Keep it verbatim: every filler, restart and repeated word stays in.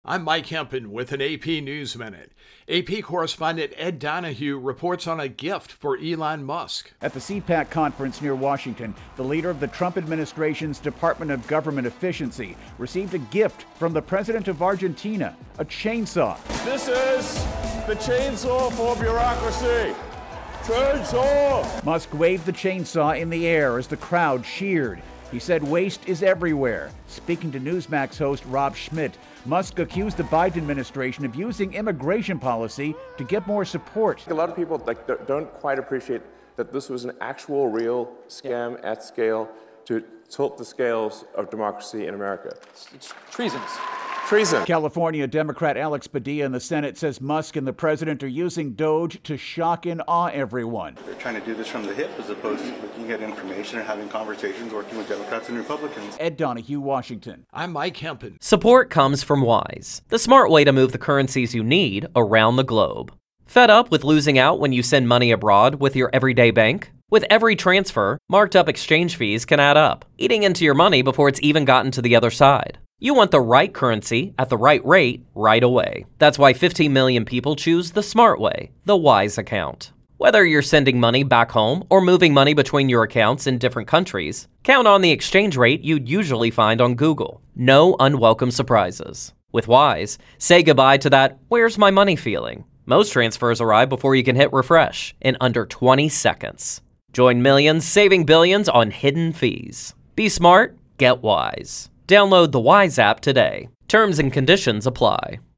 I'm Mike Hempen with an A P News Minute. A P correspondent Ed Donahue reports on a gift for Elon Musk. At the CPAC conference near Washington, the leader of the Trump administration's Department of Government Efficiency received a gift from the president of Argentina, a chainsaw. This is the chainsaw for bureaucracy. Chainsaw! Musk waved the chainsaw in the air as the crowd cheered. He said waste is everywhere. Speaking to Newsmax host Rob Schmidt, Musk accused the Biden administration of using immigration policy to get more support. A lot of people like don't quite appreciate that this was an actual, real scam at scale to tilt the scales of democracy in America. It's treasonous. Treason. California Democrat Alex Padilla in the Senate says Musk and the president are using Doge to shock and awe everyone. They're trying to do this from the hip as opposed to looking at information and having conversations, working with Democrats and Republicans. Ed Donahue, Washington. I'm Mike Hempen. Support comes from Wise, the smart way to move the currencies you need around the globe. Fed up with losing out when you send money abroad with your everyday bank? With every transfer, marked up exchange fees can add up, eating into your money before it's even gotten to the other side. You want the right currency at the right rate right away. That's why fifteen million people choose the smart way, the Wise account. Whether you're sending money back home or moving money between your accounts in different countries, count on the exchange rate you'd usually find on Google. No unwelcome surprises. With Wise, say goodbye to that "where's my money" feeling. Most transfers arrive before you can hit refresh in under twenty seconds. Join millions saving billions on hidden fees. Be smart, get Wise. Download the Wise app today. Terms and conditions apply.